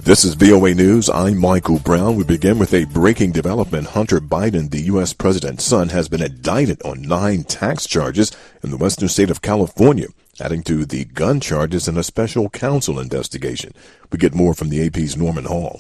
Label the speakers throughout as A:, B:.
A: This is VOA News. I'm Michael Brown. We begin with a breaking development. Hunter Biden, the U.S. president's son, has been indicted on 9 tax charges in the western state of California, adding to the gun charges in a special counsel investigation. We get more from the AP's Norman Hall.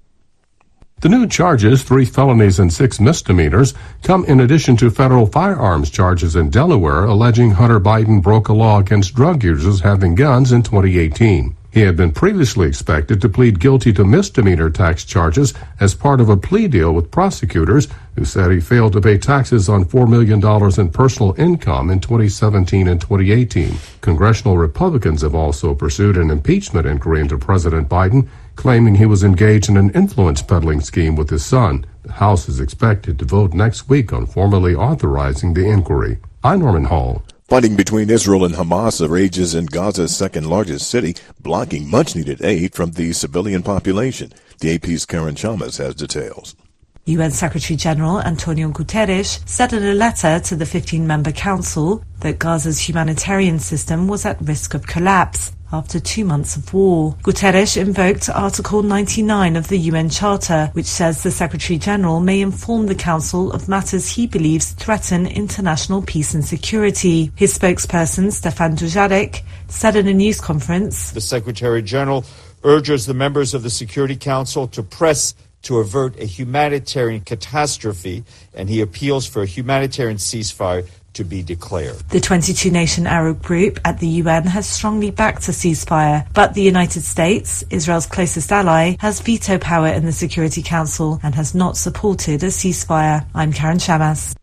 B: The new charges, 3 felonies and 6 misdemeanors, come in addition to federal firearms charges in Delaware alleging Hunter Biden broke a law against drug users having guns in 2018. He had been previously expected to plead guilty to misdemeanor tax charges as part of a plea deal with prosecutors who said he failed to pay taxes on $4 million in personal income in 2017 and 2018. Congressional Republicans have also pursued an impeachment inquiry into President Biden, claiming he was engaged in an influence peddling scheme with his son. The House is expected to vote next week on formally authorizing the inquiry. I'm Norman Hall.
A: Fighting between Israel and Hamas rages in Gaza's second-largest city, blocking much-needed aid from the civilian population. The AP's Karen Chalmers has details.
C: UN Secretary-General Antonio Guterres said in a letter to the 15-member council that Gaza's humanitarian system was at risk of collapse after 2 months of war. Guterres invoked Article 99 of the UN Charter, which says the Secretary-General may inform the Council of matters he believes threaten international peace and security. His spokesperson, Stefan Dujarric, said in a news conference,
D: "The Secretary-General urges the members of the Security Council to press to avert a humanitarian catastrophe, and he appeals for a humanitarian ceasefire to be declared."
C: The 22-nation Arab group at the UN has strongly backed a ceasefire, but the United States, Israel's closest ally, has veto power in the Security Council and has not supported a ceasefire. I'm Karen Shamas.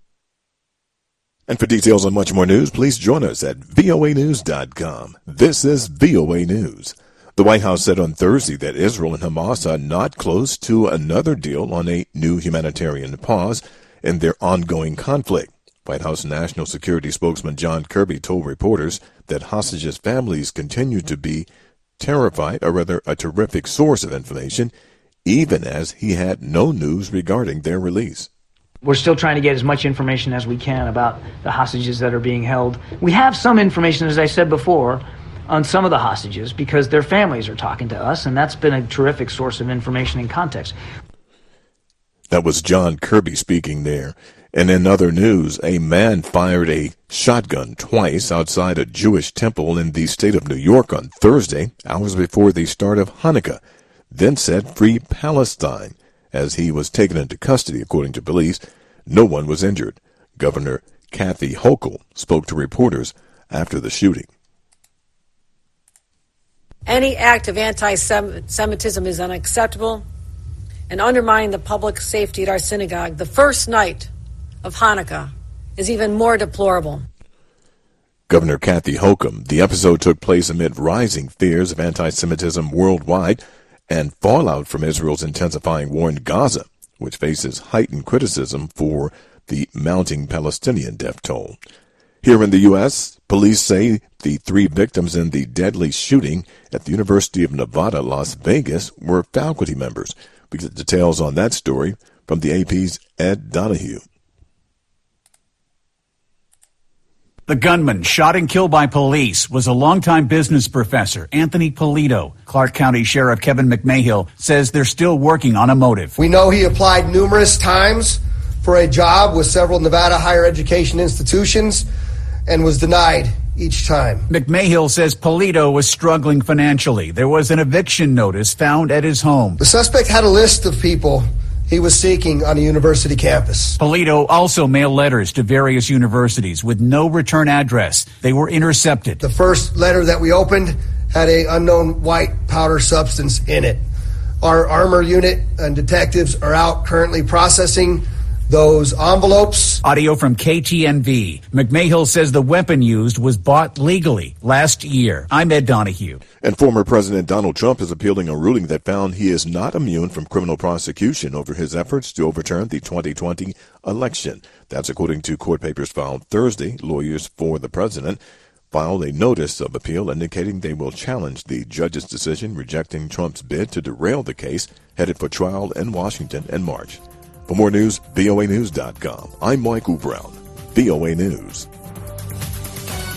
A: And for details on much more news, please join us at voanews.com. This is VOA News. The White House said on Thursday that Israel and Hamas are not close to another deal on a new humanitarian pause in their ongoing conflict. White House National Security spokesman John Kirby told reporters that hostages' families continue to be terrified, or rather a terrific source of information, even as he had no news regarding their release.
E: We're still trying to get as much information as we can about the hostages that are being held. We have some information, as I said before, on some of the hostages because their families are talking to us, and that's been a terrific source of information and context.
A: That was John Kirby speaking there. And in other news, a man fired a shotgun twice outside a Jewish temple in the state of New York on Thursday, hours before the start of Hanukkah, then said "Free Palestine" as he was taken into custody, according to police. No one was injured. Governor Kathy Hochul spoke to reporters after the shooting.
F: Any act of anti-Semitism is unacceptable, and undermining the public safety at our synagogue the first night of Hanukkah is even more deplorable.
A: Governor Kathy Hochul. The episode took place amid rising fears of anti-Semitism worldwide and fallout from Israel's intensifying war in Gaza, which faces heightened criticism for the mounting Palestinian death toll. Here in the U.S., police say the 3 victims in the deadly shooting at the University of Nevada, Las Vegas, were faculty members. We get details on that story from the AP's Ed Donahue.
G: The gunman shot and killed by police was a longtime business professor, Anthony Polito. Clark County Sheriff Kevin McMahill says they're still working on a motive.
H: We know he applied numerous times for a job with several Nevada higher education institutions and was denied each time.
G: McMahill says Polito was struggling financially. There was an eviction notice found at his home.
H: The suspect had a list of people he was seeking on a university campus.
G: Polito also mailed letters to various universities with no return address. They were intercepted.
H: The first letter that we opened had an unknown white powder substance in it. Our armor unit and detectives are out currently processing those envelopes.
G: Audio from KTNV. McMahill says the weapon used was bought legally last year. I'm Ed Donahue.
A: And former President Donald Trump is appealing a ruling that found he is not immune from criminal prosecution over his efforts to overturn the 2020 election. That's according to court papers filed Thursday. Lawyers for the president filed a notice of appeal indicating they will challenge the judge's decision rejecting Trump's bid to derail the case headed for trial in Washington in March. For more news, voanews.com. I'm Michael Brown, VOA News.